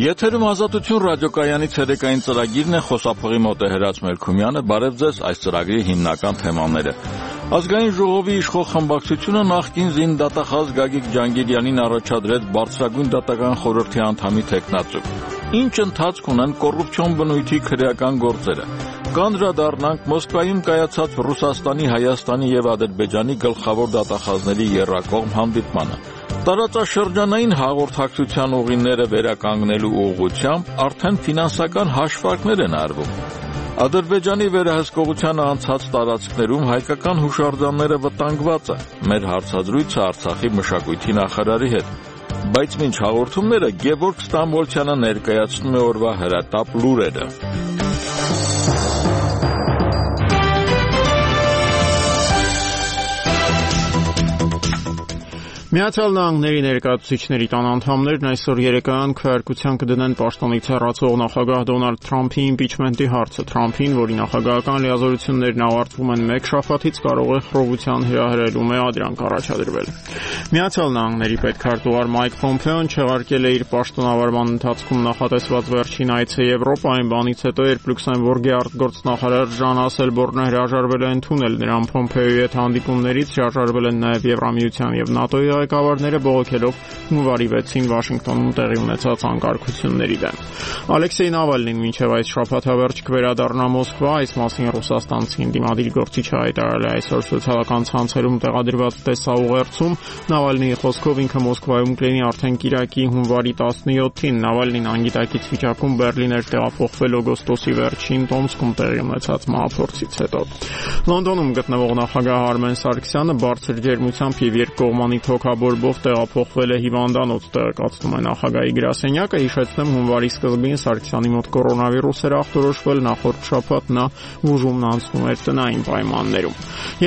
Եթերում Ազատություն ռադիոկայանի ցերեկային ծրագիրն է, խոսափողի մոտ է Հրաց Մելքումյանը։ Բարև ձեզ, այս ծրագրի հիմնական թեմաները։ Ազգային ժողովի իշխող խմբակցությունը նախկին զինդատախազ Գագիկ Ջանգիրյանին առաջադրեց բարձրագույն դատական խորհրդի անդամի թեկնածու։ Ինչ ընթացք ունեն կոռուպցիոն բնույթի քրեական գործերը։ Կանդրադառնանք Մոսկվայում կայացած Ռուսաստանի, Հայաստանի եւ Ադրբեջանի գլխավոր դատախազների եռակողմ հանդիպմանը։ Տարածաշրջանային հաղորդակցության ուղիները վերականգնելու ուղղությամբ արդեն ֆինանսական հաշվարկներ են արվում։ Ադրբեջանի վերահսկողությանը անցած տարածքներում հայկական հուշարձանները վտանգված են։ Մեր հարցազրույցը Արցախի մշակույթի նախարարի հետ։ Բայց մինչ հաղորդումները Գևորգ Ստամբոլցյանը ներկայացնում է օրվա հրատապ լուրերը։ Միացյալ Նահանգների ներկայացուցիչների տան անդամներն այսօր երեկոյան քվեարկության կդնեն պաշտոնից հեռացող նախագահ Դոնալդ Թրամփի իմպիչմենտի հարցը։ Թրամփին, որի նախագահական լիազորություններն ավարտվում են մեկ շաբաթից, կարող է խռովության հրահրելու մեղադրանք առաջադրվել։ Միացյալ Նահանգների պետքարտուղար Մայք Պոմպեոն չեղարկել է իր պաշտոնավարման ընթացքում նախատեսված վերջին այցը Եվրոպային, բանից հետո, երբ Լյուքսեմբուրգի արտգործնախարար Ժան Ասելբորնը հրաժարվել է ընդունել նրան Պոմպեոյի հետ հանդիպումներից, հրաժարվել են նաև Եվրամիության եւ ՆԱՏՕ-ի ղեկավարները բողոքելով հունվարի 6-ին Վաշինգտոնում տեղի ունեցած անկարգությունների դեմ։ Ալեքսեյ Նավալնին մինչև այս շաբաթավերջ կվերադառնա Մոսկվա, այս մասին ռուսաստանցի ընդդիմադիր գործիչը հայտարարել է այսօր սոցիալական ցանցերում տեղադրված տեսաուղերձում։ Նավալնիի խոսքով ինքը Մոսկվայում կլինի արդեն կիրակի հունվարի 17-ին։ Նավալնին անգիտակից վիճակում Բերլին էր տեղափոխվել օգոստոսի վերջին Տոմսկում տեղի ունեցած մահափորձից հետո։ Լոնդոնում գտնվող նախագահ Արմեն Սարգսյանը բարձր ջերմությամբ եւ երկկողմանի թոքաբորբով տեղափոխվել է հիվանդանոց, տեղեկացնում է նախագահի գրասենյակը։ Հիշեցնեմ, հունվարի սկզբին Սարգսյանի մոտ կորոնավիրուս էր ախտորոշվել, նախորդ շաբաթ նա բուժումն անցնում էր տնային պայմաններում։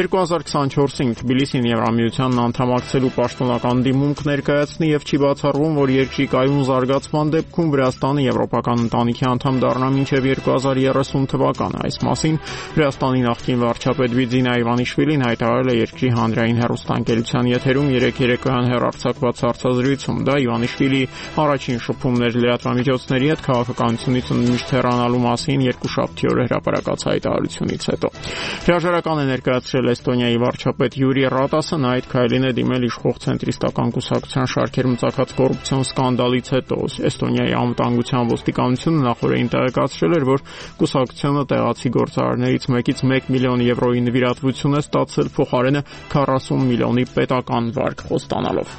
2024-ին Թբիլիսին Եվրամիությանն անդամակցելու պաշտոնական դիմումք ներկայացնի եւ չի բացառվում, որ երկրի կայուն զարգացման դեպքում Վրաստանը եվրոպական ընտանիքի անդամ դառնա մինչեւ 2030 թվականը։ Այս մասին Վրաստանի նախկին վարչապետ Վիձինա Իվանիշվիլին հայտարարել է երկրի հանրային հեռուստաընկերության եթերում երեկոյան հեռարձակված հարցազրույցում։ Դա Իվանիշվիլի առաջին շփումներ լրատվամիջոցների հետ քաղաքականությունից ընդմիշտ հեռանալու մասին երկուշաբթի օրը հրապարակած հայտարարությունից հետո։ Հրաժարական է ներկայացրել Էստոնիայի վարչապետ Յուրի Ռատասը, նա այդ քայլին է դիմել իշխող ցենտրիստական կուսակցության շարքերում ծագած կոռուպցիոն սկանդալից հետո։ Էստոնիայի անվտանգության ոստիկանությունը նախորդին տեղեկացրել էր, որ կուսակցությունը տեղացի գործարարներից մեկից 1 միլիոն եվրոյի նվիրատվություն է ստացել, փոխարենը 40 միլիոնի պետական վարկ խոստանալով։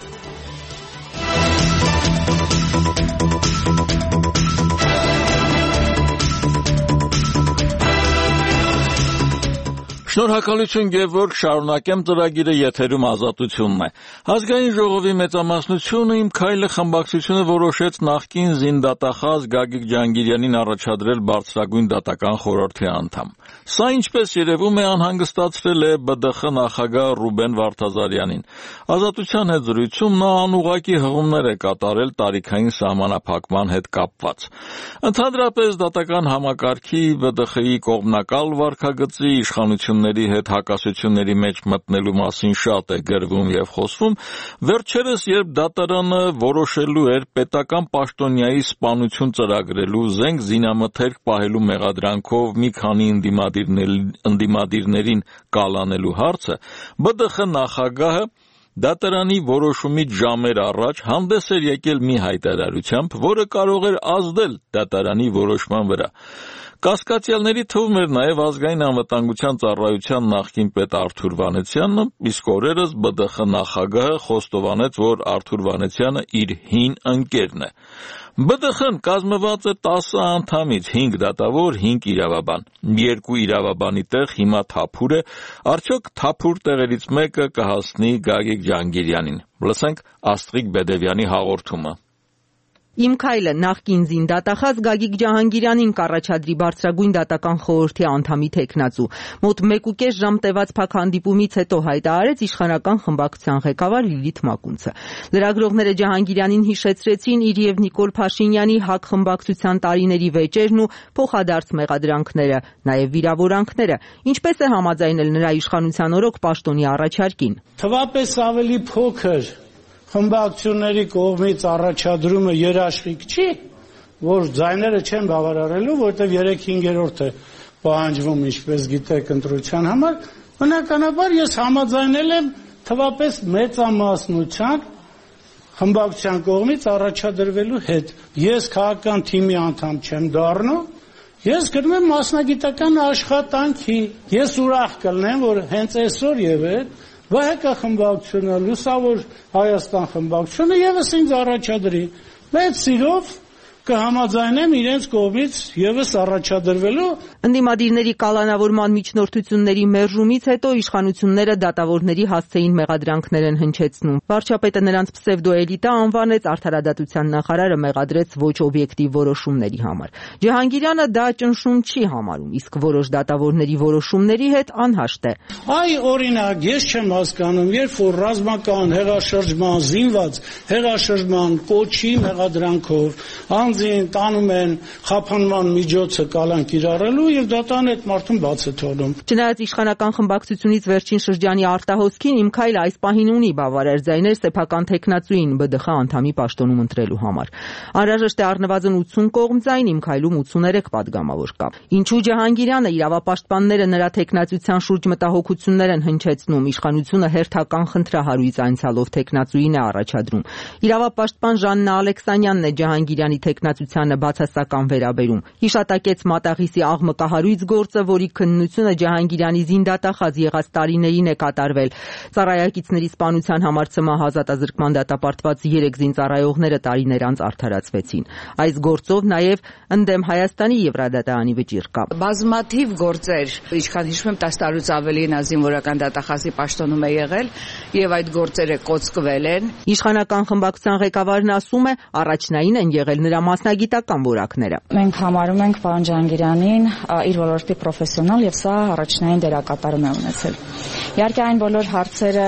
Շնորհակալություն Գևորգ, շարունակեմ ծրագիրը, եթերում Ազատությունն է։ Ազգային ժողովի մեծամասնությունը Իմ քայլը խմբակցությունը որոշեց նախկին զինդատախազ Գագիկ Ջանգիրյանին առաջադրել բարձրագույն դատական խորհրդի անդամ։ Սա, ինչպես երևում է, անհանգստացրել է ԲԴԽ նախագահ Ռուբեն Վարդազարյանին։ Ազատության հետ զրույցում նա անուղղակի հղումներ է կատարել տարիքային սահմանափակման հետ կապված։ Ընդհանրապես դատական համակարգի, ԲԴԽ-ի կողմնակալ վարքագծի, իշխանությունների հետ հակասությունների մեջ մտնելու մասին շատ է գրվում եւ խոսվում, վերջերս երբ դատարանը որոշելու էր պետական պաշտոնյայի սպանություն ծրագրելու, զենք զինամթերք պահելու մեղադրանքով մի քանի ընդդիմադիրներին կալանելու հարցը, ԲԴԽ նախագահը դատարանի որոշումից ժամեր առաջ հանդես էր եկել մի հայտարարությամբ, որը կարող էր ազդել դատարանի որոշման վրա։ Կասկածյալների թվում էր նաև ազգային անվտանգության ծառայության նախկին պետ Արթուր Վանեցյանը, իսկ օրերս ԲԴԽ նախագահը խոստովանեց, որ Արթուր Վանեցյանը իր հին ընկերն է։ ԲԴԽ-ն կազմված է 10 անդամից, 5 դատավոր, 5 իրավաբան։ 2 իրավաբանի տեղ հիմա թափուր է, արդյոք թափուր տեղերից մեկը կհասնի Գագիկ Ջանգիրյանին։ Լսենք Աստղիկ Բեդևյանի հաղորդումը։ Իմ քայլը նախկին զինդատախազ Գագիկ Ջահանգիրյանին կառաջադրի բարձրագույն դատական խորհրդի անդամի թեկնածու։ Մոտ 1.5 ժամ տևած փակ հանդիպումից հետո հայտարարեց իշխանական խմբակցության ղեկավար Լիլիթ Մակունցը։ Լրագրողները Ջահանգիրյանին հիշեցրեցին իր եւ Նիկոլ Փաշինյանի ՀԱԿ խմբակցության տարիների վեճերն ու փոխադարձ մեղադրանքները, նաեւ վիրավորանքները, ինչպես է համաձայնել նրա իշխանության օրոք պաշտոնի առաջարկին։ Թվապես ավելի փոքր խմբակցությունների կողմից առաջադրումը երաշխիք չի, որ ձայները չեն բավարարելու, որտեղ 3/5-ը պահանջվում, ինչպես գիտեք, ընտրության համար, բնականաբար ես համաձայնել եմ թվապես մեծամասնության խմբակցության կողմից առաջադրվելու հետ։ Ես քաղաքական թիմի անդամ չեմ դառնու, ես գնում եմ մասնագիտական աշխատանքի։ Ես ուրախ կլինեմ, որ հենց այսօր եւ այդ ՎՀԿ խմբակցությունը, Լուսավոր Հայաստան խմբակցությունը եւս ինձ առաջադրի։ Մեծ սիրով կհամաձայնեմ իրենց կողմից եւս առաջադրվելու։ Ընդդիմադիրների կալանավորման միջնորդությունների մերժումից հետո իշխանությունները դատավորների հասցեին մեղադրանքներ են հնչեցնում։ Վարչապետը նրանց պսևդոէլիտա անվանեց, արդարադատության նախարարը մեղադրեց ոչ օբյեկտիվ որոշումների համար։ Ջահանգիրյանը դա ճնշում չի համարում, իսկ որոշ դատավորների որոշումների հետ անհաշտ է։ Այ օրինակ, ես չեմ հասկանում, երբ որ ռազմական հեղաշրջման, զինված հեղաշրջման կոչի մեղադրանքով անձին տանում են խափանման միջոցը կալան կիրառելու եւ դատան այդ մարդուն բաց է թողնում։ Չնայած իշխանական խմբակցությունից վերջին շրջանի արտահոսքին Իմ քայլը այս պահին ունի բավարար ձայներ սեփական տեխնացուին ԲԴԽ անդամի պաշտոնում ընտրելու համար։ Անհրաժեշտ է առնվազն 80 կողմ ձայն, Իմ քայլում 83 падգամավոր կա։ Ինչու Ջահանգիրյանը իրավապաշտպանները նրա տեխնացության շուրջ մտահոգություններ են հնչեցնում, իշխանությունը հերթական խնդրահարույց անցյալով տեխնացուին է առաջադրում։ Իրավապաշտպան Ժաննա Ալեքսանյանն է Ջահանգիրյանի տեխնացությանը բացասական վերաբերում։ Հիշատակեց Մատաղիսի աղմկահարույց գործը, որի քննությունը Ջահանգիրյանի զինդատախազ եղած տարիներին է կատարվել։ Ծառայակիցների սպանության համար ՑՄՀ ազատազրկման դատապարտված 3 զինծառայողները տարիներ անց արդարացվեցին։ Այս գործով նաև ընդդեմ Հայաստանի Եվրադատարանի վճիռ կա։ Բազմաթիվ գործեր, ինչքան հիշում եմ 10 տարուց ավելին զինվորական դատախազի պաշտոնում է եղել եւ այդ գործերը կոծկվել են։ Իշխանական խմբակցության ղեկավարն ասում է, առաջնային են եղել նրա մասնագիտական որակները։ Մենք համարում ենք պարոն Ջահանգիրյանին իր ոլորտի պրոֆեսիոնալ եւ սա առաջնային դերակատարում է ունեցել։ Իհարկե այն բոլոր հարցերը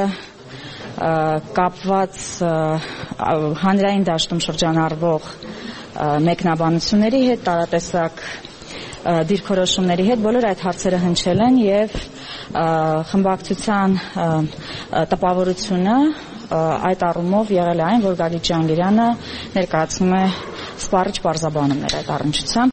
կապված հանրային դաշտում շրջանառվող մեկնաբանությունների հետ, տարատեսակ դիրքորոշումների հետ բոլոր այդ հարցերը հնչել են եւ խմբակցության տպավորությունը այդ առումով եղել է այն, որ Գագիկ Ջահանգիրյանը ներկայացնում է սպառիչ պարզաբանումներ այդ առնչությամբ։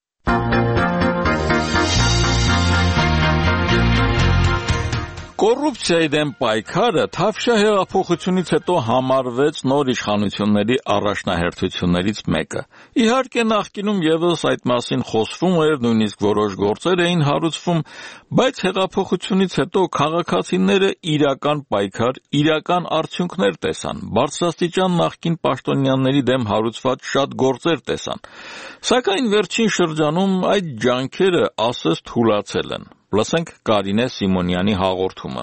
Կոռուպցիայի դեմ պայքարը Թավշյա հեղափոխությունից հետո համարվեց նոր իշխանությունների առաջնահերթություններից մեկը։ Իհարկե նախկինում եւս այդ մասին խոսվում էր, նույնիսկ որոշ գործեր էին հարուցվում, բայց հեղափոխությունից հետո քաղաքացիները իրական պայքար, իրական արդյունքներ տեսան, բարձրաստիճան նախկին պաշտոնյաների դեմ հարուցված շատ գործեր տեսան։ Սակայն վերջին շրջանում այդ ջանքերը ասես թուլացել են։ Լսենք Կարինե Սիմոնյանի հաղորդումը։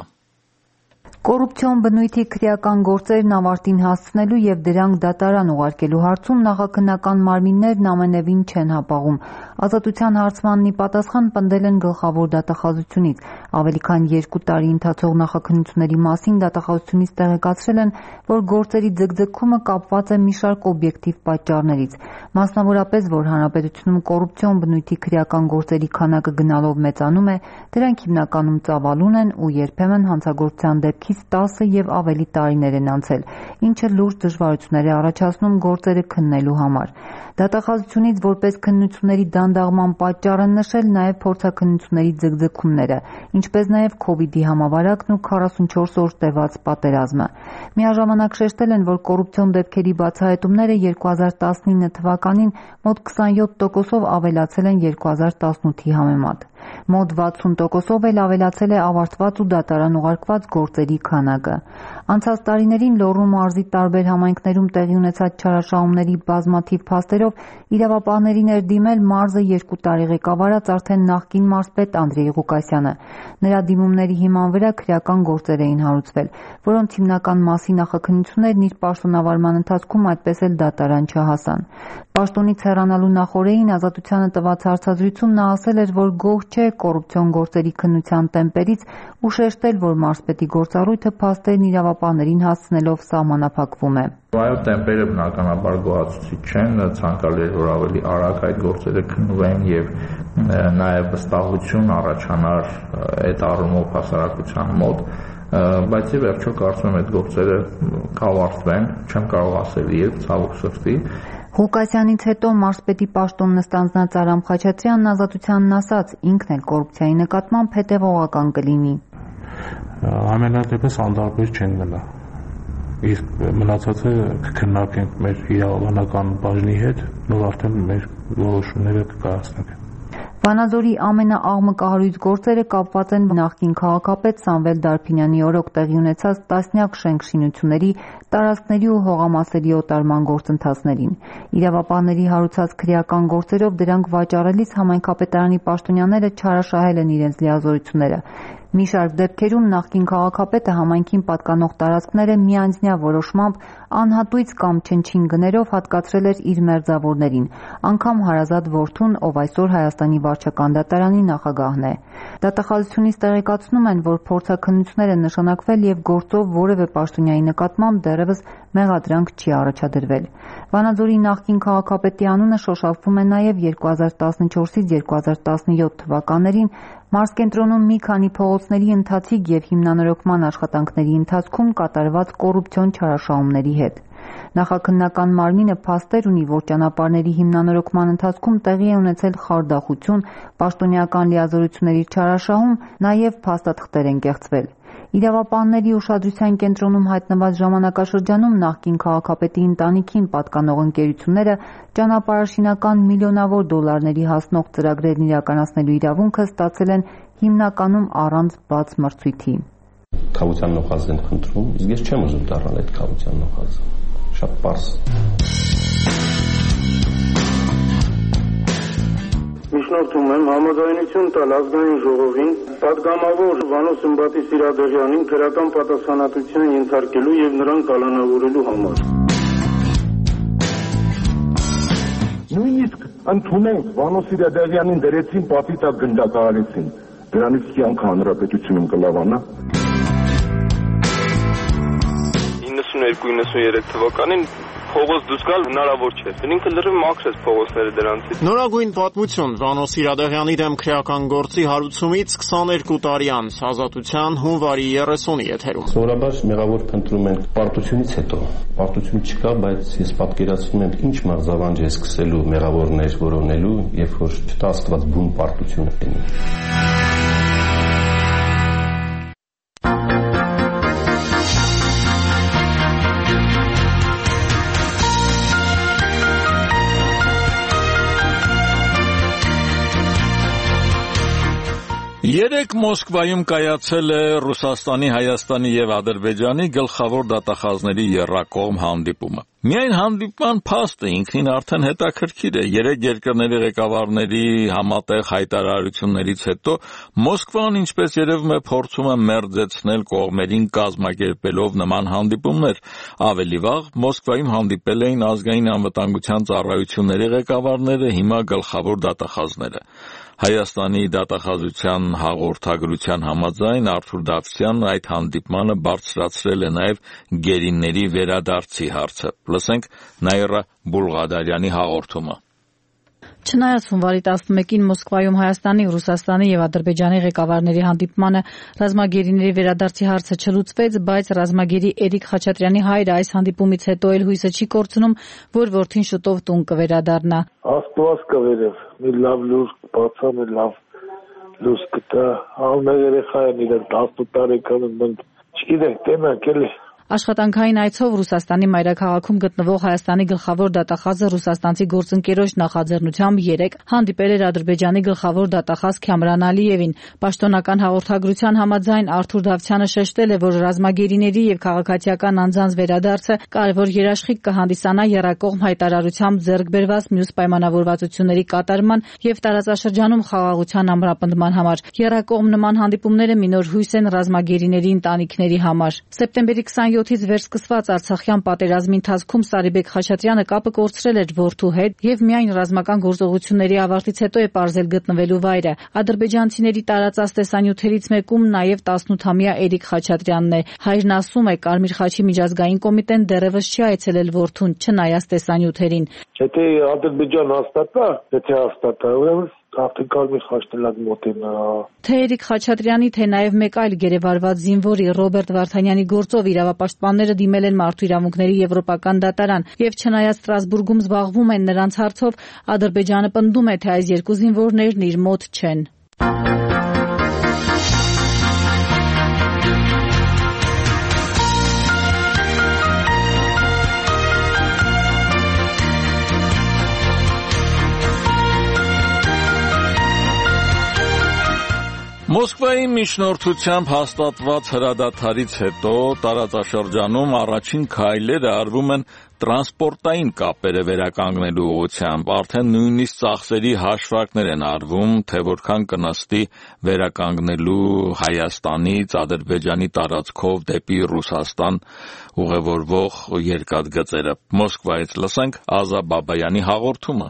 Կոռուպցիոն բնույթի քրեական գործերն ավարտին հասցնելու եւ դրանք դատարան ուղարկելու հարցում նախաքննական մարմիններն ամենևին չեն հապաղում։ Ազատության հարցմանն ի պատասխան պնդել են գլխավոր դատախազությունից։ Ավելի քան 2 տարի ընթացող նախաքննությունների մասին դատախազությունից տեղեկացրել են, որ գործերի ձգձգումը կապված է մի շարք օբյեկտիվ պատճառներից, մասնավորապես, որ հանրապետությունում կոռուպցիոն բնույթի քրեական գործերի քանակը գնալով մեծանում է, դրանք հիմնականում ծավալուն են ու երբեմն հանցագործության դեպքից 10 եւ ավելի տարիներ են անցել, ինչը լուրջ դժվարություններ է առաջացնում գործերը քննելու համար։ Դատախազությունից որպես քննությունների դանդաղման պատճառ են նշել նաև փորձաքննությունների ձգձգումները, ինչպես նաև COVID-ի համավարակն ու 44 օր տևած պատերազմը։ Միաժամանակ շեշտել են, որ կոռուպցիոն դեպքերի բացահայտումները 2019 թվականին մոտ 27%-ով ավելացել են 2018-ի համեմատ։ Մոտ 60%-ով էլ ավելացել է ավարտված ու դատարան ուղարկված գործերի քանակը։ Անցած տարիներին Լոռու մարզի տարբեր համայնքներում տեղի ունեցած չարաշահումների բազմաթիվ փաստերով իրավապահներին էր դիմել մարզը 2 տարի ղեկավարած արդեն նախկին մարզպետ Անդրեյ Ղուկասյանը։ Նրա դիմումների հիման վրա քրեական գործեր էին հարուցվել, որոնց հիմնական մասի նախաքննություններն իր պաշտոնավարման ընթացքում այդպես էլ դատարան չհասան։ Պաշտոնից հեռանալու նախօրեին Ազատությանը տված հարցազրույցում նա ասել էր, որ գոհ չէ կոռուպցիոն գործերի քննության տեմպերից ու շեշտել, որ մարզպետի գործառույթը փաստերն իրավապահներին հասցնելով սահմանափակվում է։ Այո, տեմպերը բնականաբար գոհացուցիչ չեն, ցանկալի էր, որ ավելի արագ այդ գործերը քննվեն եւ նաեւ վստահություն առաջանար այդ առումով հասարակության մոտ, բայց ի վերջո կարծում եմ այդ գործերը կավարտվեն, չեմ կարող ասել երբ, ցավոք սրտի, Ղուկասյանից հետո մարզպետի պաշտոնն ստանձնած Արամ Խաչատրյանն Ազատությանն ասաց, ինքն էլ կոռուպցիայի նկատմամբ հետևողական կլինի։ Ամենատեպս անդարբեր չեն մնա։ Իսկ մնացածը կքննարկենք մեր իրավաբանական բաժնի հետ, նոր արդեն մեր որոշումները կկայացնենք։ Վանաձորի ամենաաղմկահարույց գործերը կապված են նախկին քաղաքապետ Սամվել Դարփինյանի օրոք տեղի ունեցած տասնյակ շենք-շինությունների, տարածքների ու հողամասերի օտարման գործընթացներին։ Իրավապահների հարուցած քրեական գործերով դրանք վաճառելիս համայնքապետարանի պաշտոնյաները չարաշահել են իրենց լիազորությունները։ Մի շարք դեպքերում նախկին քաղաքապետը համայնքին պատկանող տարածքները միանձնյա որոշմամբ անհատույց կամ չնչին գներով հատկացրել էր իր մերձավորներին, անգամ հարազատ որդուն, ով այսօր Հայաստանի վարչական դատարանի նախագահն է։ Դատախազությունից տեղեկացնում են, որ փորձաքննություններ են նշանակվել եւ գործով որևէ պաշտոնյայի նկատմամբ դեռևս մեղադրանք չի առաջադրվել։ Վանաձորի նախկին քաղաքապետի անունը շոշափվում է նաեւ 2014-ից 2017 թվականներին մարզկենտրոնում մի քանի փողոցների ընթացիկ եւ հիմնանորոգման աշխատանքների ընթացքում կատարված կոռուպցիոն չարաշահումների հետ։ Նախաքննական մարմինը փաստեր ունի, որ ճանապարհների հիմնանորոգման ընթացքում տեղի է ունեցել խարդախություն, պաշտոնյական լիազորությունների չարաշահում, նաեւ փաստաթղթեր են կեղծվել։ Իրավապահների ուշադրության կենտրոնում հայտնված ժամանակաշրջանում նախկին քաղաքապետի ընտանիքին պատկանող ընկերությունները ճանապարհաշինական միլիոնավոր դոլարների հասնող ծրագրերն իրականացնելու իրավունքը ստացել են հիմնականում առանց բաց մրցույթի։ Քավության նոխազն են խնդրում, իսկ ես չեմ ուզում դառնալ այդ քավության նոխազը։ Շատ պարզ։ Միջնորդում եմ համաձայնություն տալ ազգային ժողովին պատգամավոր Վանո Սմբատի Սիրադեղյանին քրեական պատասխանատվության ենթարկելու եւ նրան կալանավորելու համար։ Նույնիսկ ընդունենք Վանո Սիրադեղյանին դրեցին պատի տակ գնդակահարեցին։ Դրանից կյանքը հանրապետությունում կլավանա։ 92-93 թվականին փողոց դուրս գալ հնարավոր չէ։ Ինքը լրիվ մաքրեց փողոցները դրանցից։ Նորագույն պատմություն Վանո Սիրադեղյանի դեմ քրեական գործի հարուցումից 22 տարի անց Ազատության հունվարի 30-ի եթերում։ Սովորաբար մեղավոր փնտրում են պարտությունից հետո։ Պարտություն չկա, բայց ես պատկերացնում եմ ինչ մղձավանջ է սկսելու մեղավորներ որոնելու, երբ որ չտա Աստված բուն պարտությունը տենի։ Երեկ Մոսկվայում կայացել է Ռուսաստանի, Հայաստանի եւ Ադրբեջանի գլխավոր դատախազների եռակողմ հանդիպումը։ Միայն հանդիպման փաստը ինքնին արդեն հետաքրքիր է։ Երեք երկրների ղեկավարների համատեղ հայտարարություններից հետո Մոսկվան, ինչպես երևում է, փորձում է մերձեցնել կողմերին կազմակերպելով նման հանդիպումներ։ Ավելի վաղ Մոսկվայում հանդիպել էին ազգային անվտանգության ծառայությունների ղեկավարները, հիմա գլխավոր դատախազները։ Հայաստանի դատախազության հաղորդագրության համաձայն Արթուր Դավթյանն այդ հանդիպմանը բարձրացրել է նաև գերիների վերադարձի հարցը։ Լսենք Նաիրա Բուլղադարյանի հաղորդումը։ Չնայած հունվարի 11-ին Մոսկվայում Հայաստանի, Ռուսաստանի եւ Ադրբեջանի ղեկավարների հանդիպմանը ռազմագերիների վերադարձի հարցը չլուծվեց, բայց ռազմագերի Էրիկ Խաչատրյանի հայրը այս հանդիպումից հետո էլ հույսը չի կորցնում, որ որդին շուտով տուն կվերադառնա։ Աստված կվերև, մի լավ լուր բացա, մի լավ լույս կտա, ամեն երեխային իրեն 18 տարեկանում մենք չգիտենք, տենանք էլի։ Աշխատանքային այցով Ռուսաստանի մայրաքաղաքում գտնվող Հայաստանի գլխավոր դատախազը ռուսաստանցի գործընկերոջ նախաձեռնությամբ երեկ հանդիպել էր Ադրբեջանի գլխավոր դատախազ Քամրան Ալիևին։ Պաշտոնական հաղորդագրության համաձայն Արթուր Դավթյանը շեշտել է, որ ռազմագերիների եւ քաղաքացիական անձանց վերադարձը կարևոր երաշխիք կհանդիսանա եռակողմ հայտարարությամբ ձեռք բերված մյուս պայմանավորվածությունների կատարման եւ տարածաշրջանում խաղաղության ամրապնդման համար։ Եռակողմ նման հանդիպումները մի նոր հույս են ռազմագերիների ընտանիքների համար։ Սեպտեմբերի 27-ից վերսկսված Արցախյան պատերազմի ընթացքում Սարիբեկ Խաչատրյանը կապը կորցրել էր որդու հետ եւ միայն ռազմական գործողությունների ավարտից հետո է պարզել գտնվելու վայրը։ Ադրբեջանցիների տարածած տեսանյութերից մեկում նաեւ 18-ամյա Էրիկ Խաչատրյանն է։ Հայրն ասում է, Կարմիր խաչի միջազգային կոմիտեն դեռևս չի այցելել որդուն, չնայած տեսանյութերին։ Եթե Ադրբեջան հաստատա, ուրեմն արդեն կարմիր խաչն էլ մոտենա։ Թե Էրիկ Խաչատրյանի, թե նաև մեկ այլ գերեվարված զինվորի Ռոբերտ Վարդանյանի գործով իրավապաշտպանները դիմել են Մարդու իրավունքների եվրոպական դատարան եւ չնայած Ստրասբուրգում զբաղվում են նրանց հարցով, Ադրբեջանը պնդում է, թե այս երկու զինվորներն իր մոտ չեն։ Մոսկվայի միջնորդությամբ հաստատված հրադադարից հետո տարածաշրջանում առաջին քայլերը արվում են տրանսպորտային կապերը վերականգնելու ուղղությամբ, արդեն նույնիսկ ծախսերի հաշվարկներ են արվում, թե որքան կնստի վերականգնելու Հայաստանից Ադրբեջանի տարածքով դեպի Ռուսաստան ուղևորվող երկաթգծերը։ Մոսկվայից լսենք Ազա Բաբայանի հաղորդումը։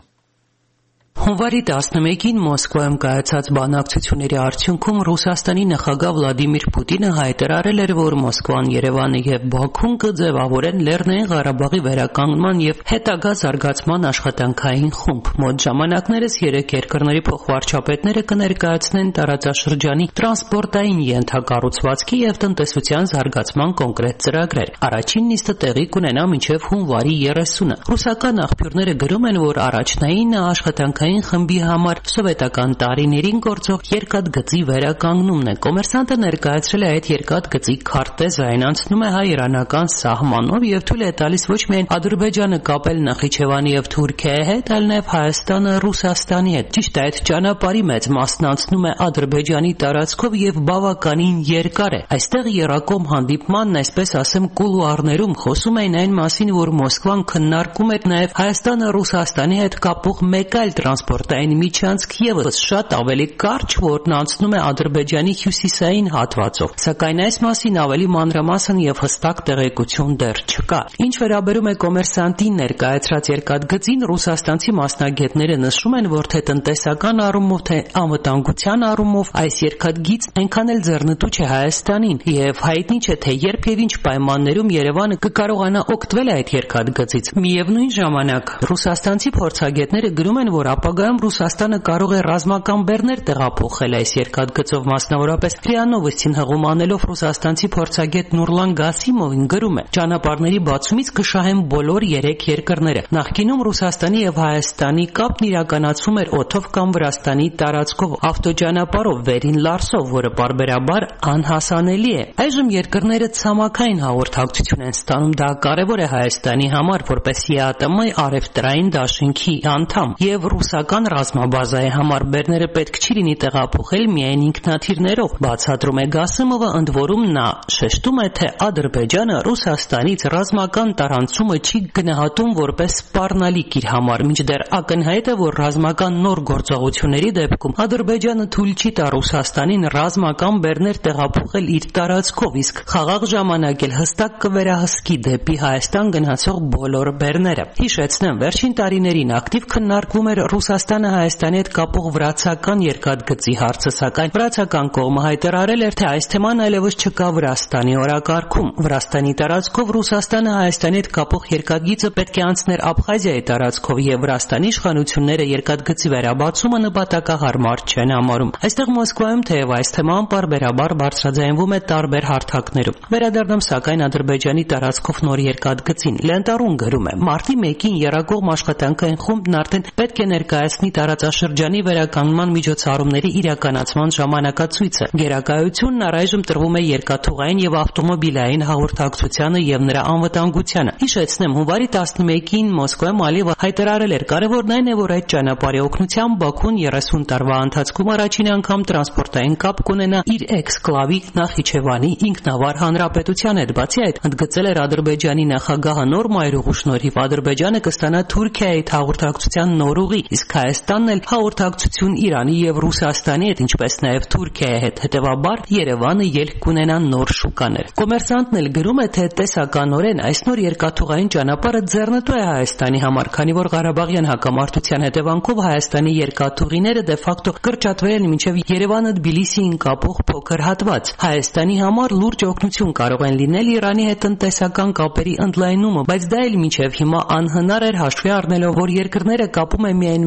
Հունվարի 11-ին Մոսկվայում կայացած բանակցությունների արդյունքում Ռուսաստանի նախագահ Վլադիմիր Պուտինը հայտարարել էր, որ Մոսկվան, Երևանը եւ Բաքուն կձևավորեն Լեռնային Ղարաբաղի վերականգնման եւ հետագա զարգացման աշխատանքային խումբ։ Մոտ ժամանակներս երեք երկրների փոխվարչապետները կներկայացնեն տարածաշրջանի տրանսպորտային ենթակառուցվածքի եւ տնտեսության զարգացման կոնկրետ ծրագրեր։ Առաջին նիստը տեղի կունենա մինչեւ հունվարի 30-ը։ Ռուսական աղբյուրները գրում են, որ առաջնայինը աշխատանքային խմբի համար սովետական տարիներին գործող երկաթգծի վերականգնումն է։ Կոմերսանտը ներկայացրել է այդ երկաթգծի քարտեզը, այն անցնում է հայ-իրանական սահմանով եւ թույլ է տալիս ոչ միայն Ադրբեջանը կապել Նախիջևանի եւ Թուրքիայի հետ, այլ նաեւ Հայաստանը Ռուսաստանի հետ։ Ճիշտ է, այդ ճանապարհի մեծ մասն անցնում է Ադրբեջանի տարածքով եւ բավականին երկար է։ Այստեղ Երակոմ հանդիպմանն, այսպես ասեմ, կուլուարներում խոսում էին այն մասին, որ Մոսկվան քննարկում էր նաեւ Հայաստանը Ռուսաստանի հետ կապող մեկ այլ տրանսպորտային միջանցք եւս շատ ավելի կարճ, որն անցնում է Ադրբեջանի հյուսիսային հատվածով։ Սակայն այս մասին ավելի մանրամասն եւ հստակ տեղեկություն դեռ չկա։ Ինչ վերաբերում է կոմերսանտին ներկայացրած երկաթգծին, ռուսաստանցի մասնագետները նշում են, որ թե տնտեսական առումով, թե անվտանգության առումով այս երկաթգիծն այնքան էլ ձեռնտու չէ Հայաստանին եւ հայտնի չէ, թե երբ եւ ինչ պայմաններում Երևանը կկարողանա օգտվել այդ երկաթգծից։ Միևնույն ժամանակ ռուսաստանցի փորձագետները գրում են, որ ապագայում Ռուսաստանը կարող է ռազմական բեռներ տեղափոխել այս երկաթգծով, մասնավորապես ՌԻԱ Նովոստին հղում անելով ռուսաստանցի փորձագետ Նուրլան Գասիմովին գրում է. ճանապարհների բացումից կշահեն բոլոր 3 երկրները։ Նախկինում Ռուսաստանի եւ Հայաստանի կապն իրականացվում էր օդով կամ Վրաստանի տարածքով ավտոճանապարհով վերին Լարսով, որը պարբերաբար անհասանելի է։ Այժմ երկրները ցամաքային հաղորդակցություն են ստանում։ Դա կարևոր է Հայաստանի համար, որպես ԵԱՏՄ առևտրային դաշինքի անդամ, եւ ռուսական ռազմաբազայի համար բեռները պետք չի լինի տեղափոխել միայն ինքնաթիռներով, բացատրում է Գասիմովը, ընդ որում նա շեշտում է, թե Ադրբեջանը Ռուսաստանից ռազմական տարանցումը չի գնահատում որպես սպառնալիք իր համար, մինչդեռ ակնհայտ է, որ ռազմական նոր գործողությունների դեպքում Ադրբեջանը թույլ չի տա Ռուսաստանին ռազմական բեռներ տեղափոխել իր տարածքով, իսկ խաղաղ ժամանակ էլ հստակ կվերահսկի դեպի Հայաստան գնացող բոլոր բեռները։ Հիշեցնեմ, վերջին տարիներին ակտիվ քննարկվում էր Ռուսաստանը Հայաստանի հետ կապող վրացական երկաթգծի հարցը, սակայն վրացական կողմը հայտարարել էր, թե այս թեման այլևս չկա Վրաստանի օրակարգում։ Վրաստանի տարածքով Ռուսաստանը Հայաստանի հետ կապող երկաթգիծը պետք է անցներ Աբխազիայի տարածքով եւ Վրաստանի իշխանությունները երկաթգծի վերաբացումը նպատակահարմար չեն համարում։ Այստեղ Մոսկվայում թեև այս թեման պարբերաբար բարձրաձայնվում է տարբեր հարթակներում։ Վերադառնում սակայն Ադրբեջանի տարածքով նոր երկաթգծին։ Լենտարուն գրում է. Մարտի 1-ին Երակողմ աշխատանքային խումբն արդեն պետք է ներկայացնի տարածաշրջանի վերականգնման միջոցառումների իրականացման ժամանակացույցը։ Գերակայությունն առայժմ տրվում է երկաթուղային եւ ավտոմոբիլային հաղորդակցությանը եւ նրա անվտանգությանը։ Հիշեցնեմ, հունվարի 11-ին Մոսկվայում Ալիևը հայտարարել էր, կարևորն այն է, որ այդ ճանապարհի օգնությամբ Բաքուն 30 տարվա ընթացքում առաջին անգամ տրանսպորտային կապ կունենա իր էքսկլավի Նախիջևանի ինքնավար հանրապետության հետ։ Բացի այդ, ընդգծել էր Ադրբեջանի նախագահը, նոր մայրուղու շնորհիվ Ադրբեջանը կստանա Թուրքիայի հետ հաղորդակցության նոր ուղի, իսկ Հայաստանն էլ հաղորդակցություն Իրանի եւ Ռուսաստանի հետ, ինչպես նաեւ Թուրքիայի հետ։ Հետևաբար Երևանը ելք կունենա նոր շուկաներ։ Կոմերսանտն էլ գրում է, թե տեսականորեն այս նոր երկաթուղային ճանապարհը ձեռնտու է Հայաստանի համար, քանի որ Ղարաբաղյան հակամարտության հետևանքով Հայաստանի երկաթուղիները դե ֆակտո կրճատվել են մինչև Երևանը Թբիլիսիին կապող փոքր հատված։ Հայաստանի համար լուրջ օգնություն կարող են լինել Իրանի հետ տնտեսական կապերի ընդլայնումը, բայց դա էլ մինչև հիմա անհնար էր, հաշվի առնելով, որ երկրները կապում է միայն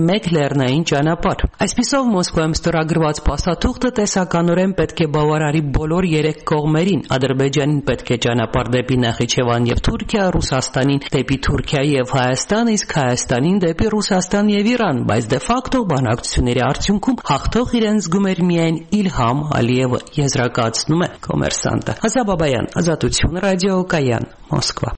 մեկ լեռնային ճանապարհ։ Այսպիսով Մոսկվայում ստորագրված փաստաթուղթը տեսականորեն պետք է բավարարի բոլոր երեք կողմերին։ Ադրբեջանին պետք է ճանապարհ դեպի Նախիջևան եւ Թուրքիա, Ռուսաստանին դեպի Թուրքիա եւ Հայաստան, իսկ Հայաստանին դեպի Ռուսաստան եւ Իրան, բայց դե ֆակտո բանակցությունների արդյունքում հաղթող իրեն զգում էր միայն Իլհամ Ալիևը, եզրակացնում է Կոմերսանտը։ Ազա Բաբայան, Ազատություն, Ռադիո Կայան, Մոսկվա։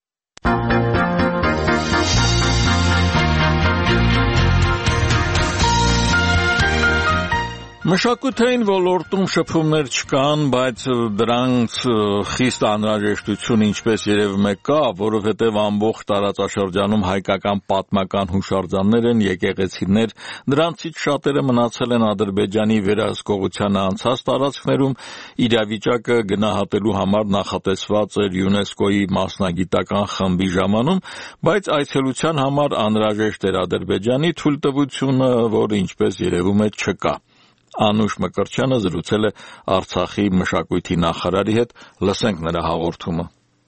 Մշակութային ոլորտում շփումներ չկան, բայց դրանց խիստ անհրաժեշտություն ինչպես երևում է կա, որովհետև ամբողջ տարածաշրջանում հայկական պատմական հուշարձաններ են, եկեղեցիներ, դրանցից շատերը մնացել են Ադրբեջանի վերահսկողությանը անցած տարածքներում, իրավիճակը գնահատելու համար նախատեսված էր ՅՈՒՆԵՍԿՕ-ի մասնագիտական խմբի ժամանում, բայց այցելության համար անհրաժեշտ էր Ադրբեջանի թույլտվությունը, որը ինչպես երևում է չկա։ Անուշ Մկրտչյանը զրուցել է Արցախի մշակույթի նախարարի հետ, լսենք նրա հաղորդումը։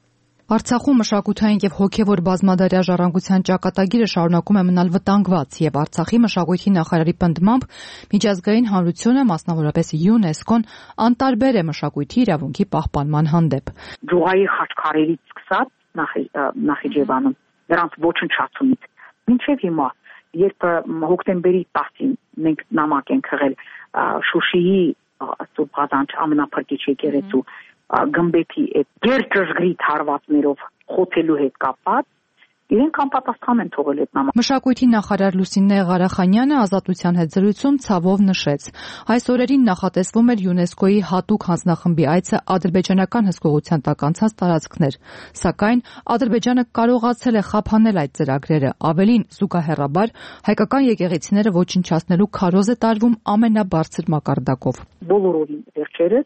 Արցախում մշակութային եւ հոգեվոր բազմադարյա ժառանգության ճակատագիրը շարունակում է մնալ վտանգված եւ Արցախի մշակույթի նախարարի պնդմամբ միջազգային հանրությունը, մասնավորապես ՅՈՒՆԵՍԿՕ-ն անտարբեր է մշակույթի իրավունքի պահպանման հանդեպ։ Ջուղայի խաչքարերից սկսած Նախիջևանում նրանց ոչնչացումից մինչեւ հիմա, երբ հոկտեմբերի 10-ին մենք նամակ ենք հղել Շուշիի Սուրբ Ղազանչ ամենափրկիչ եկեղեցու գմբեթի այդ գերճշգրիտ հարվածներով խոցելու հետ կապված, իրենք անպատասխան են թողել այդ նամակը։ Մշակույթի նախարար Լուսինե Ղարախանյանը Ազատության հետ զրույցում ցավով նշեց. այս օրերին նախատեսվում էր ՅՈՒՆԵՍԿՕ-ի հատուկ հանձնախմբի այցը ադրբեջանական հսկողության տակ անցած տարածքներ, սակայն Ադրբեջանը կարողացել է խափանել այդ ծրագրերը, ավելին զուգահեռաբար հայկական եկեղեցիները ոչնչացնելու քարոզ է տարվում ամենաբարձր մակարդակով։ Բոլորովին վերջերս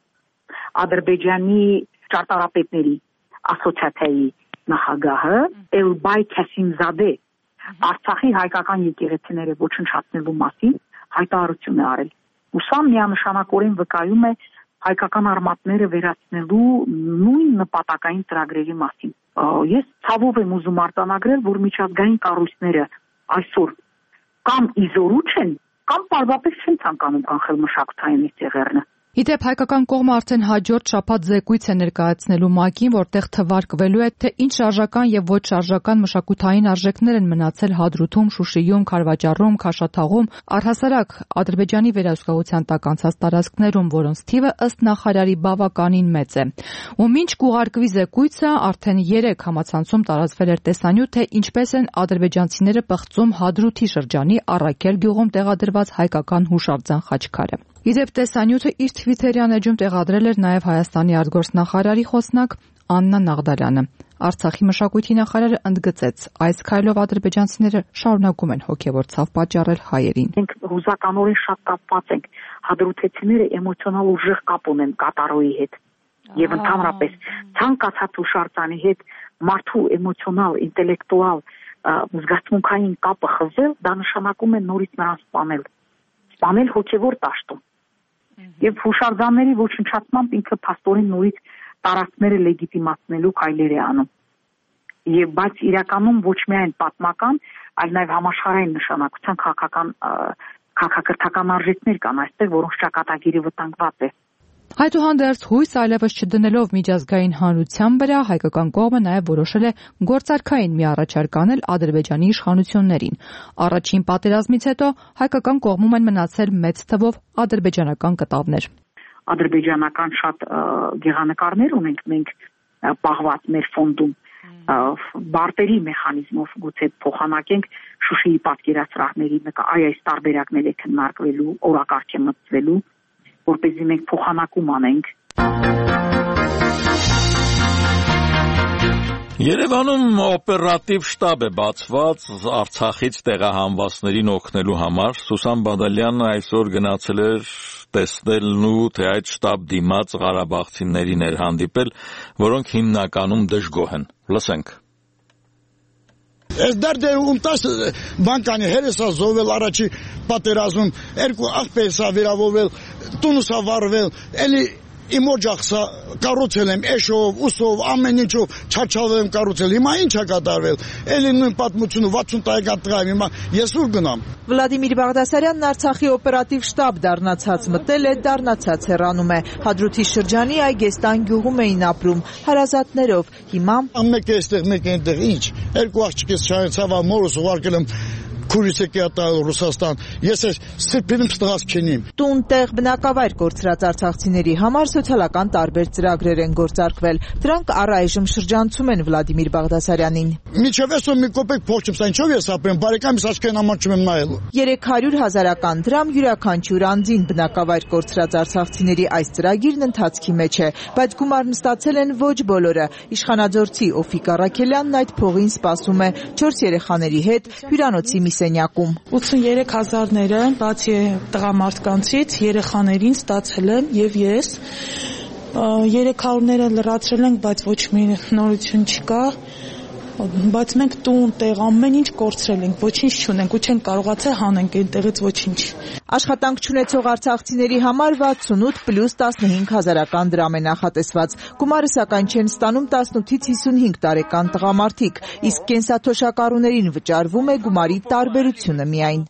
Ադրբեջանի ճարտարապետների ասոցիացիայի նախագահը Էլբայ Քասիմզադե Արցախի հայկական եկեղեցիները ոչնչացնելու մասին հայտարարություն է արել։ Ուսա միանշանակորեն վկայում է հայկական արմատները վերացնելու նույն նպատակային ծրագրերի մասին։ Ես ցավով եմ ուզում արձանագրել, որ միջազգային կառույցները այսօր կամ իզորու չեն, կամ պարզապես չեն ցանկանում կանխել մշակութային ծեղերնը։ Իդեպ հայկական կողմը արդեն հաջորդ շաբաթ զեկույց է ներկայացնելու ՄԱԿ-ին, որտեղ թվարկվելու է, թե ինչ շարժական եւ ոչ շարժական մշակութային արժեքներ են մնացել Հադրութում, Շուշիում, Քարվաճառում, Քաշաթաղում, առհասարակ Ադրբեջանի վերահսկողության տակ անցած տարածքներում, որոնց թիվը ըստ նախարարի բավականին մեծ է։ Ու մինչ կուղարկվի զեկույցը, արդեն 3 համացանցում տարածվել էր տեսանյութ, թե ինչպես են ադրբեջանցիները պղծում Հադրութի շրջանի Առաքել գյուղում տեղադրված հայկական հուշարձան խաչքարը։ Իդեպ տեսանյութը իր Թվիթերյան էջում տեղադրել էր նաև Հայաստանի արտգործնախարարի խոսնակ Աննա Նաղդարյանը։ Արցախի մշակույթի նախարարը ընդգծեց, այս քայլով ադրբեջանցիները շարունակում են հոգևոր ցավ պատճառել հայերին։ Մենք հուզականորեն շատ կապված ենք, հադրութեցիները էմոցիոնալ ուժեղ կապ ունեն կատարոյի հետ եւ ընդհանրապես ցանկացած հուշարձանի հետ մարդու էմոցիոնալ, ինտելեկտուալ, զգացմունքային կապը խզել, դա նշանակում է նորից նրան սպանել հոգևոր դաշտում։ Եվ հուշարձանների ոչնչացմամբ ինքը փաստորեն նորից տարածքները լեգիտիմացնելու քայլեր է անում։ Եվ բայց իրականում ոչ միայն պատմական, այլ նաև համաշխարհային նշանակության քաղաքակրթական արժեքներ կան այստեղ, որոնց ճակատագիրը վտանգված է։ Այդուհանդերձ հույս այլևս չդնելով միջազգային հանրության վրա, հայկական կողմը նաև որոշել է գործարքային մի առաջարկ անել Ադրբեջանի իշխանություններին։ Առաջին պատերազմից հետո հայկական կողմում են մնացել մեծ թվով ադրբեջանական կտավներ։ Ադրբեջանական շատ գեղանկարներ ունենք մենք պահված մեր ֆոնդում, բարտերի մեխանիզմով գուցե փոխանակենք Շուշիի պատկերասրահների այս տարբերակներ է քննարկվելու, օրակարգ է մտցվելու, որպեսզի մենք փոխանակում անենք։ Երևանում օպերատիվ շտաբ է բացված Արցախից տեղահանվածներին օգնելու համար։ Սուսան Բադալյանը այսօր գնացել էր տեսնելու, թե այդ շտաբ դիմաց ղարաբաղցիներին էր հանդիպել, որոնք հիմնականում դժգոհ են։ Լսենք։ Այս դարձը ումտաս բանկանի հերեսա զովել առաջի պատերազմում, երկու աղբերսա վիրավորվել, տունուսա վարվել, էլի իմ օջախսը կառուցել եմ էշով, ուսով, ամեն ինչով չարչավել եմ կառուցել։ Հիմա ինչ է կատարվել։ Էլի նույն պատմությունը 60 տարեկան տղա եմ, հիմա ես ուր գնամ։ Վլադիմիր Բաղդասարյանն Արցախի օպերատիվ շտաբ դառնացած մտել է, դառնացած հեռանում է։ Հադրութի շրջանի Այգեստան գյուղում էին ապրում հարազատներով։ Հիմա մեկը այստեղ, մեկը այնտեղ, ինչ։ Երկու աղջիկս չարեցավ, մորս ուղարկել եմ քուրիս եկել Ռուսաստան, ես այս սրբինում ստղած չենիմ։ Տուն տեղ բնակավայր կորցրած արցախցիների համար սոցիալական տարբեր ծրագրեր են գործարկվել։ Դրանք առայժմ շրջանցում են Վլադիմիր Բաղդասարյանին։ Միջև այսօր մի կոպեկ փող չեմ, ինչով ես ապրեմ, բարեկամիս աչքերին ամանչում եմ նայելու։ 300,000 դրամ յուրաքանչյուր անձին բնակավայր կորցրած արցախցիների այս ծրագիրն ընթացքի մեջ է, բայց գումարն ստացել են ոչ բոլորը։ Իշխանաձորցի Օֆիկ Առաքելյանն այդ փողին սպասում է 4 երեխաների հետ հյուրանոցի մի սենյակում։ 83,000-ները բացի տղամարդկանցից երեխաներին ստացել եմ եւ ես 300-ները լրացրել ենք, բայց ոչ մի նորություն չկա, բայց մենք տուն, տեղ, ամեն ինչ կորցրել ենք, ոչինչ չունենք ու չենք կարողացել հանենք այնտեղից ոչինչ։ Աշխատանք չունեցող արցախցիների համար 68 պլյուս 15,000 դրամ է նախատեսված։ Գումարը սակայն չեն ստանում 18-ից 55 տարեկան տղամարդիկ, իսկ կենսաթոշակառուներին վճարվում է գումարի տարբերությունը միայն։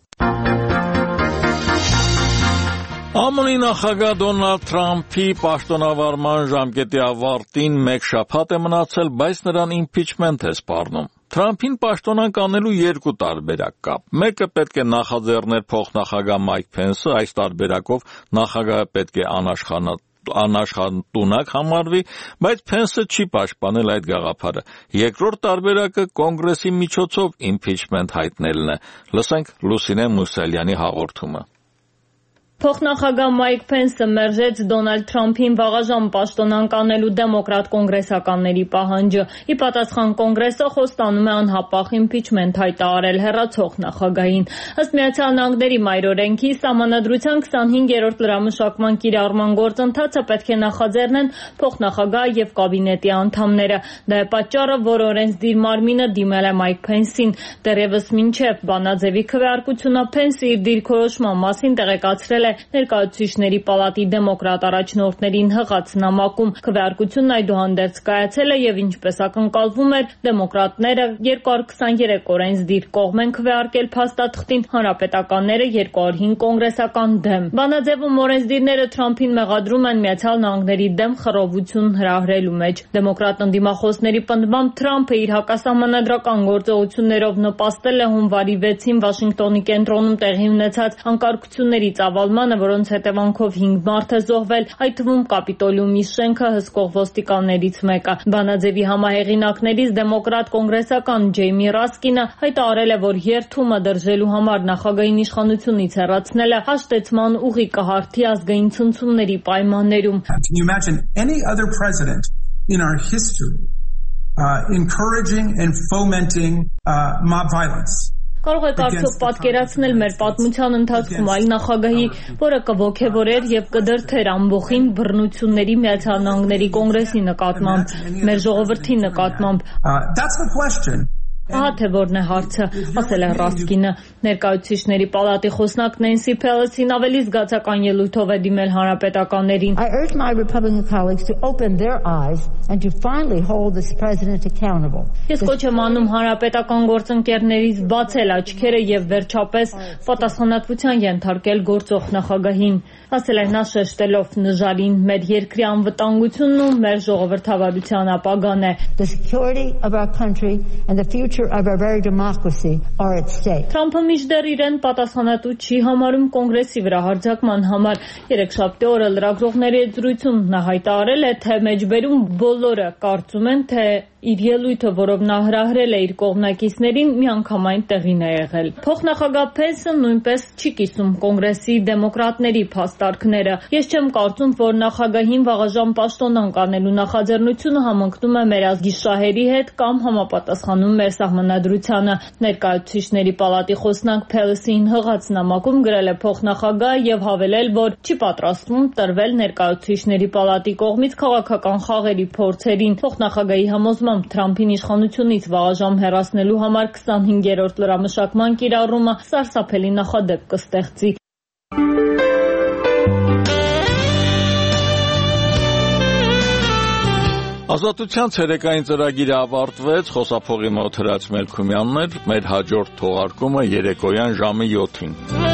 ԱՄՆ-ի նախագահ Դոնալդ Թրամփի պաշտոնավարման ժամկետի ավարտին մեկ շաբաթ է մնացել, բայց նրան իմպիչմենտ է սպառնում։ Թրամփին պաշտոնանկ անելու երկու տարբերակ կա։ Մեկը պետք է նախաձեռներ փոխնախագահ Մայք Փենսը, այս տարբերակով նախագահը պետք է անաշխատունակ համարվի, բայց Փենսը չի պաշտպանել այդ գաղափարը։ Երկրորդ տարբերակը կոնգրեսի միջոցով իմպիչմենտ հայտնելն է։ Լսենք Լուսինե Մուսալյանի հաղորդումը։ Փոխնախագահ Մայք Փենսը մերժեց Դոնալդ Թրամփին վաղաժամ պաշտոնանկ անելու դեմոկրատ կոնգրեսականների պահանջը։ Ի պատասխան կոնգրեսը խոստանում է անհապաղ իմպիչմենտ հայտարարել հեռացող նախագահին։ Ըստ Միացյալ Նահանգների մայրօրենքի Սահմանադրության 25-րդ լրամշակման կիրառման գործընթացը պետք է նախաձեռնեն փոխնախագահ եւ կաբինետի անդամները։ Դա է պատճառը, որ օրենսդիր մարմինը դիմել է Մայք Փենսին։ Դեռևս մինչև բանաձևի քվեարկությունը Փենսը իր դիրքորոշման մասին տեղեկացրել է Ներկայացուցիչների պալատի դեմոկրատ առաջնորդներին հղած նամակում։ Քվեարկությունն այդուհանդերձ կայացել է եւ ինչպես ակնկալվում էր, դեմոկրատները 223 օրենսդիր կողմ են քվեարկել փաստաթղթին, հանրապետականները 205 կոնգրեսական դեմ։ Բանաձևում օրենսդիրները Թրամփին մեղադրում են Միացյալ Նահանգների դեմ խռովություն հրահրելու մեջ։ Դեմոկրատ ընդդիմախոսների պնդմամբ Թրամփը իր հակասահմանադրական գործողություններով նպաստել է հունվարի 6-ին Վաշինգտոնի կենտրոնում տեղի ունեցած անկարգությունների ծավալման, որոնց հետևանքով 5 մարդ է զոհվել, այդ թվում Կապիտոլիումի շենքը հսկող ոստիկաններից մեկը։ Բանաձևի համահեղինակներից դեմոկրատ կոնգրեսական Ջեյմի Ռասկինը հայտարարել է, որ երթումը դրժելու համար նախագահային իշխանությունից հեռացնելը հաշտեցման ուղի կհարթի ազգային ցնցումների պայմաններում։ Can you imagine any other president in our history encouraging and fomenting mob violence? Կարող եք արդյոք պատկերացնել մեր պատմության ընթացքում այլ նախագահի, որը կողոքեվորեր եւ կդրթեր ամբողին բռնությունների Միացյալ Նահանգների կոնգրեսի նկատմամբ, մեր ժողովրդի նկատմամբ։ That's the question. Ահա թե որն է հարցը, ասել է Ռասկինը։ Ներկայացուցիչների պալատի խոսնակ Նենսի Փելոսին ավելի զգացական ելույթով է դիմել հանրապետականներին։ I urge my Republican colleagues to open their eyes and to finally hold this president accountable. Ես կոչ եմ անում հանրապետական գործընկերներից բացել աչքերը եւ վերջապես պատասխանատվության ենթարկել գործող նախագահին, ասել է նա շեշտելով նժարին, մեր երկրի անվտանգությունն ու մեր ժողովրդավարության ապագան է։ The security of our country and the future of our very democracy are at stake. Թրամփը մինչդեռ իրեն պատասխանատու չի համարում կոնգրեսի վրա հարձակման համար։ Երեքշաբթի օրը լրագրողների հետ զրույցում նա հայտարարել է, թե մեջբերում բոլորը կարծում են, թե իր ելույթը, որով նա հրահրել է իր կողմնակիցներին, միանգամայն տեղին է եղել։ Փոխնախագահ Փենսը նույնպես չի կիսում կոնգրեսի դեմոկրատների փաստարկները։ Ես չեմ կարծում, որ նախագահին վաղաժամ պաշտոնանկ անելու նախաձեռնությունը համընկնում է մեր ազգի շահերի հետ կամ համապատասխանում մեր սահմանադրությանը։ Ներկայացուցիչների պալատի խոսնակ Փելոսին հղած նամակում գրել է փոխնախագահը եւ հավելել, որ չի պատրաստվում տրվել ներկայացուցիչների պալատի կողմից քաղաքական խաղերի փորձերին։ Փոխնախագահի համոզմամբ Թրամփին իշխանությունից վաղաժամ հեռացնելու համար 25-րդ լրամշակման կիրառումը սարսափելի նախադեպ կստեղծի։ Ազատության ցերեկային ծրագիրը ավարտվեց, խոսափողի մոտ Հրաց Մելքումյանն էր, մեր հաջորդ թողարկումը երեկոյան ժամը 7-ին։